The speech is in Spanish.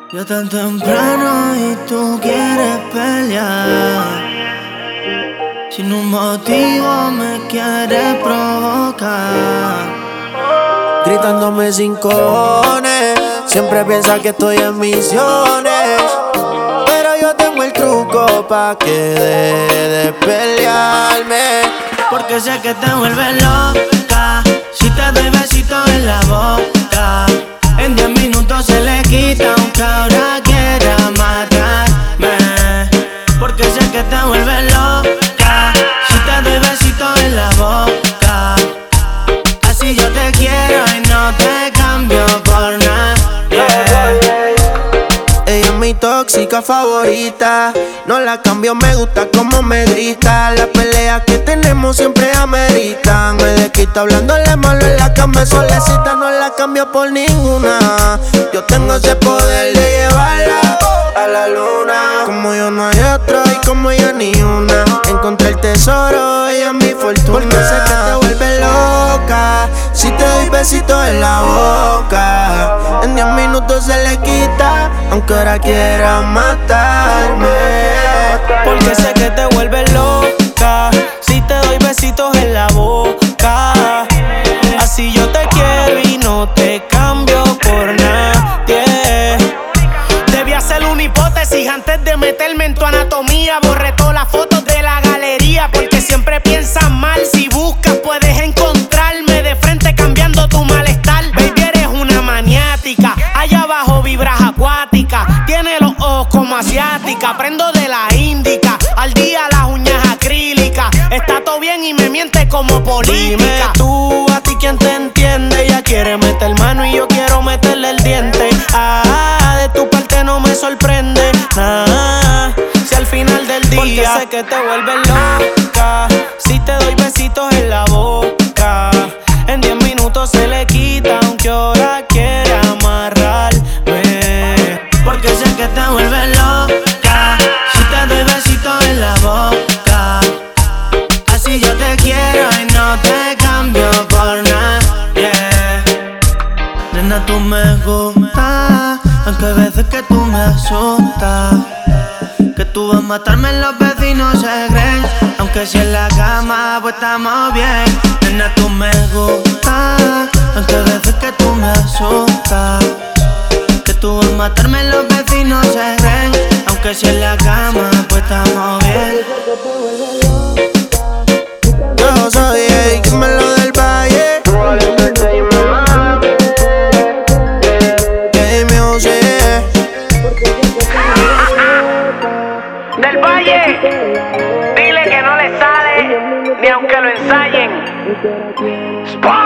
Ya tan temprano y tú quieres pelear. Sin un motivo me quieres provocar. Gritándome sin cojones. Siempre piensa que estoy en misiones, pero yo tengo el truco pa' que deje de pelearme. Porque sé que te vuelves loca si te doy besitos en la boca. En 10 minutos se le quita aunque ahora quiera matarme. Porque sé que te vuelves loca si te doy besitos en la boca. Así yo te quiero y no te cambio por nada. Ella es mi tóxica favorita, no la cambio, me gusta como me grita. Las peleas que tenemos siempre ameritan. Me desquita hablándole malo en la cama, solecita, no la cambio por ninguna. Yo tengo ese poder de llevarla a la luna. Como yo no hay otro y como yo ni una. Encontré el tesoro, ella es mi fortuna. Porque sé que te vuelve loca si te doy besitos en la boca. En 10 minutos se le quita, aunque ahora quiera matarme. Porque sé que te vuelves loca si te doy besitos en la boca. Así yo te quiero y no te cambio por nadie. Debí hacer una hipótesis antes de meterme en tu anatomía. Borré todas las fotos de la galería, porque siempre piensas mal. Si buscas puedes encontrarme de frente cambiando tu malestar. Baby, eres una maniática, allá abajo vibras acuática. Tiene los ojos como asiática, prendo de la índica. Al día las uñas acrílicas. Está todo bien y me miente como política. Dime tú, a ti quién te entiende. Ella quiere meter mano y yo quiero meterle el diente. De tu parte no me sorprende nada. Si al final del día, porque sé que te vuelves loca si te doy besitos en la boca. En 10 minutos se le quita aunque ahora quiere amarrarme. Porque sé que te vuelves loca si te doy besitos en la boca. Así yo te quiero y no te cambio por nadie. Nena, tú me gustas, aunque hay veces que tú me asustas. Que tú vas a matarme, los vecinos se creen. Aunque si en la cama pues estamos bien. Nena, tú me gustas, aunque hay veces que tú me asustas. Que tú vas a matarme, los vecinos se creen. Aunque si en la cama pues estamos bien. Yo soy el que me lo del valle. Del Valle, dile que no le sale ni aunque lo ensayen. ¡Spot!